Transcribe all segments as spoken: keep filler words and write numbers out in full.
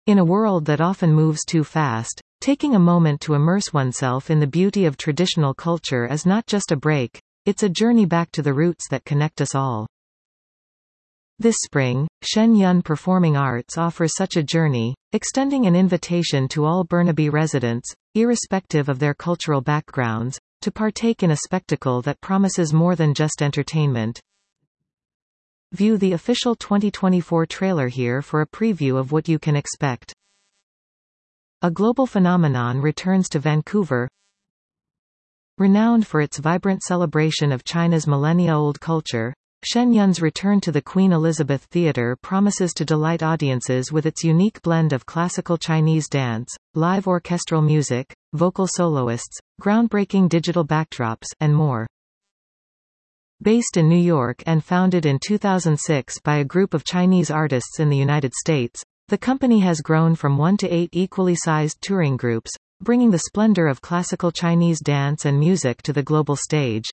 In a world that often moves too fast, taking a moment to immerse oneself in the beauty of traditional culture is not just a break, it's a journey back to the roots that connect us all. This spring, Shen Yun Performing Arts offers such a journey, extending an invitation to all Burnaby residents, irrespective of their cultural backgrounds, to partake in a spectacle that promises more than just entertainment. View the official twenty twenty-four trailer here for a preview of what you can expect. A global phenomenon returns to Vancouver. Renowned for its vibrant celebration of China's millennia-old culture, Shen Yun's return to the Queen Elizabeth Theatre promises to delight audiences with its unique blend of classical Chinese dance, live orchestral music, vocal soloists, groundbreaking digital backdrops, and more. Based in New York and founded in two thousand six by a group of Chinese artists in the United States, the company has grown from one to eight equally sized touring groups, bringing the splendor of classical Chinese dance and music to the global stage.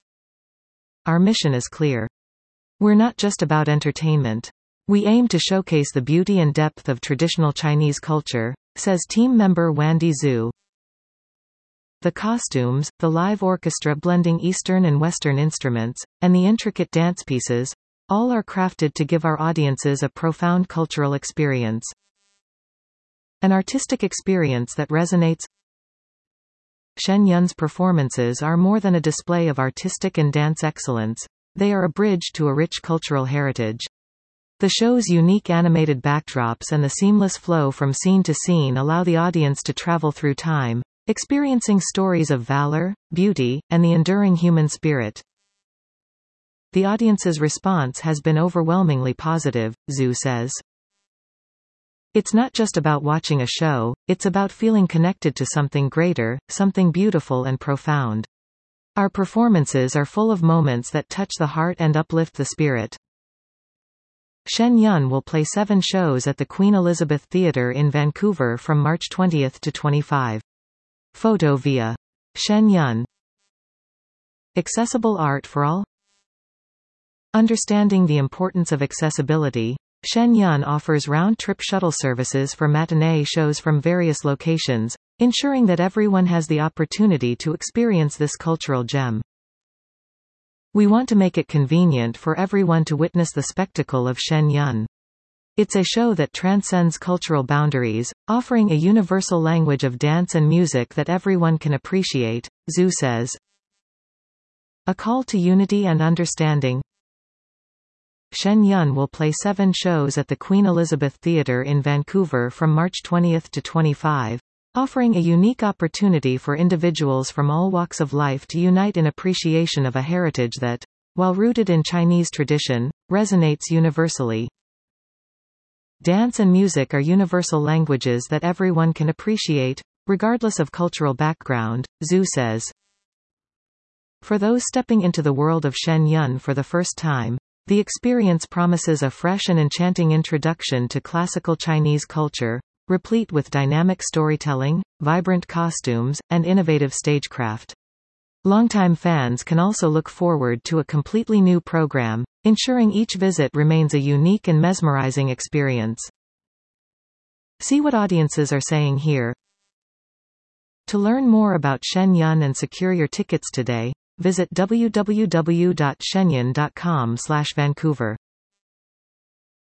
Our mission is clear. We're not just about entertainment. We aim to showcase the beauty and depth of traditional Chinese culture, says team member Wandy Zhu. The costumes, the live orchestra blending Eastern and Western instruments, and the intricate dance pieces, all are crafted to give our audiences a profound cultural experience. An artistic experience that resonates. Shen Yun's performances are more than a display of artistic and dance excellence. They are a bridge to a rich cultural heritage. The show's unique animated backdrops and the seamless flow from scene to scene allow the audience to travel through time, experiencing stories of valor, beauty, and the enduring human spirit. The audience's response has been overwhelmingly positive, Zhu says. It's not just about watching a show, it's about feeling connected to something greater, something beautiful and profound. Our performances are full of moments that touch the heart and uplift the spirit. Shen Yun will play seven shows at the Queen Elizabeth Theatre in Vancouver from March twentieth to twenty-fifth. Photo via Shen Yun. Accessible art for all? Understanding the importance of accessibility, Shen Yun offers round-trip shuttle services for matinee shows from various locations, ensuring that everyone has the opportunity to experience this cultural gem. We want to make it convenient for everyone to witness the spectacle of Shen Yun. It's a show that transcends cultural boundaries, offering a universal language of dance and music that everyone can appreciate, Zhu says. A call to unity and understanding. Shen Yun will play seven shows at the Queen Elizabeth Theatre in Vancouver from March twentieth to twenty-fifth, offering a unique opportunity for individuals from all walks of life to unite in appreciation of a heritage that, while rooted in Chinese tradition, resonates universally. Dance and music are universal languages that everyone can appreciate, regardless of cultural background, Zhu says. For those stepping into the world of Shen Yun for the first time, the experience promises a fresh and enchanting introduction to classical Chinese culture, replete with dynamic storytelling, vibrant costumes, and innovative stagecraft. Longtime fans can also look forward to a completely new program, ensuring each visit remains a unique and mesmerizing experience. See what audiences are saying here. To learn more about Shen Yun and secure your tickets today, visit w w w dot shenyun dot com slash Vancouver.